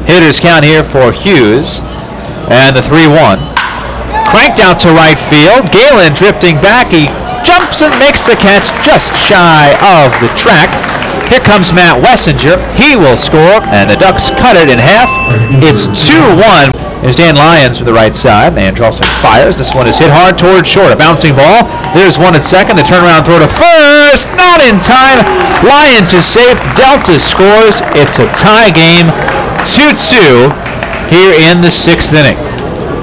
Hitters count here for Hughes. And the 3-1. Cranked out to right field. Galen drifting back. He jumps and makes the catch just shy of the track. Here comes Matt Wessinger. He will score, and the Ducks cut it in half. It's 2-1. There's Dan Lyons from the right side. Andrelson fires. This one is hit hard towards short. A bouncing ball. There's one at second. The turnaround throw to first. Not in time. Lyons is safe. Delta scores. It's a tie game. 2-2 here in the 6th inning.